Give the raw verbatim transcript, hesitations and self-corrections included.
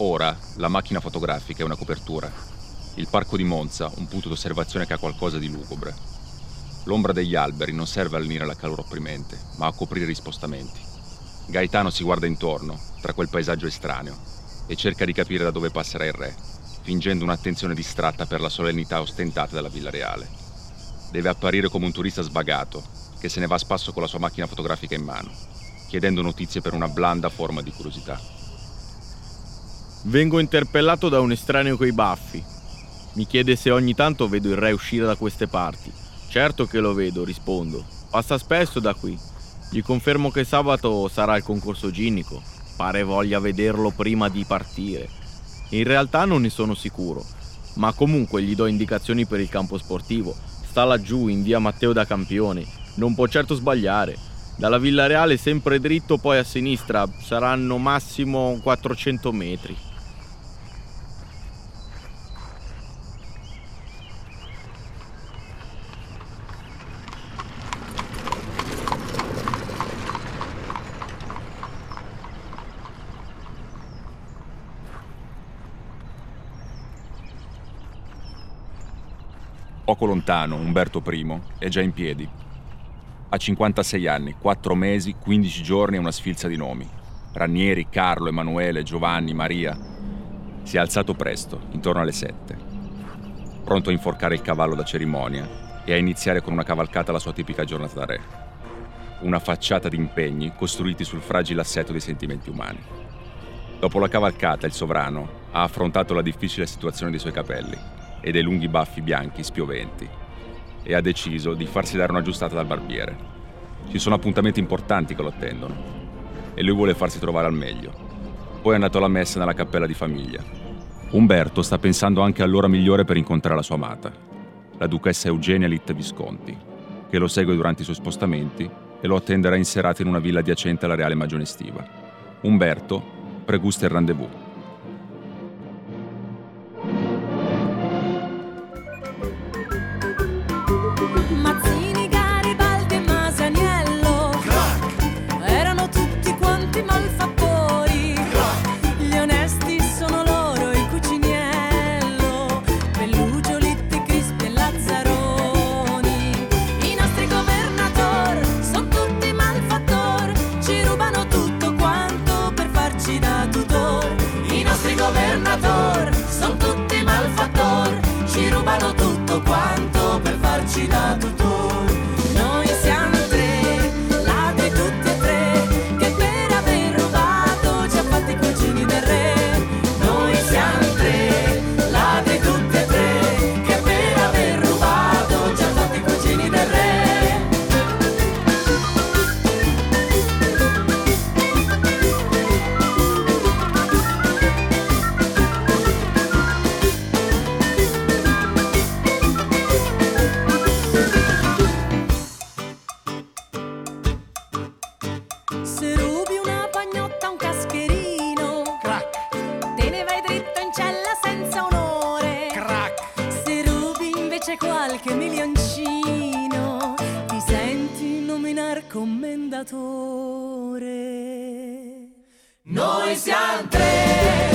Ora la macchina fotografica è una copertura. Il parco di Monza, un punto d'osservazione che ha qualcosa di lugubre. L'ombra degli alberi non serve a lenire la calore opprimente, ma a coprire gli spostamenti. Gaetano si guarda intorno, tra quel paesaggio estraneo, e cerca di capire da dove passerà il re, fingendo un'attenzione distratta per la solennità ostentata della Villa Reale. Deve apparire come un turista sbagato, che se ne va a spasso con la sua macchina fotografica in mano, chiedendo notizie per una blanda forma di curiosità. Vengo interpellato da un estraneo coi baffi. Mi chiede se ogni tanto vedo il re uscire da queste parti. Certo che lo vedo, rispondo. Passa spesso da qui. Gli confermo che sabato sarà il concorso ginnico. Pare voglia vederlo prima di partire. In realtà non ne sono sicuro, ma comunque gli do indicazioni per il campo sportivo. Sta laggiù in via Matteo da Campione. Non può certo sbagliare. Dalla Villa Reale sempre dritto, poi a sinistra saranno massimo quattrocento metri. Poco lontano, Umberto I è già in piedi. Ha cinquantasei anni, quattro mesi, quindici giorni e una sfilza di nomi. Ranieri, Carlo, Emanuele, Giovanni, Maria. Si è alzato presto, intorno alle sette. Pronto a inforcare il cavallo da cerimonia e a iniziare con una cavalcata la sua tipica giornata da re. Una facciata di impegni costruiti sul fragile assetto dei sentimenti umani. Dopo la cavalcata, il sovrano ha affrontato la difficile situazione dei suoi capelli e dei lunghi baffi bianchi spioventi, e ha deciso di farsi dare un'aggiustata dal barbiere. Ci sono appuntamenti importanti che lo attendono e lui vuole farsi trovare al meglio. Poi è andato alla messa nella cappella di famiglia. Umberto sta pensando anche all'ora migliore per incontrare la sua amata, la duchessa Eugenia Litt Visconti, che lo segue durante i suoi spostamenti e lo attenderà in serata in una villa adiacente alla Reale Magione Estiva. Umberto pregusta il rendezvous. Mazzini, Garibaldi e Masaniello, crack! Erano tutti quanti malfattori, crack! Gli onesti sono loro, il Cuciniello, Bellugio, Litti, Crispi e Lazzaroni. I nostri governatori sono tutti malfattori, ci rubano tutto quanto per farci da tutor. I nostri governatori sono tutti malfattori, ci rubano tutto quanto per farci da tutor. Noi siamo tre, ladri tutti e tre, che per aver rubato ci ha fatti i cugini del re. Noi siamo tre, ladri tutti e tre, che per aver rubato ci ha fatti i cugini del re. Se rubi una pagnotta, un cascherino, crack! Te ne vai dritto in cella senza onore, crack! Se rubi invece qualche milioncino, ti senti nominar commendatore. Noi siamo tre,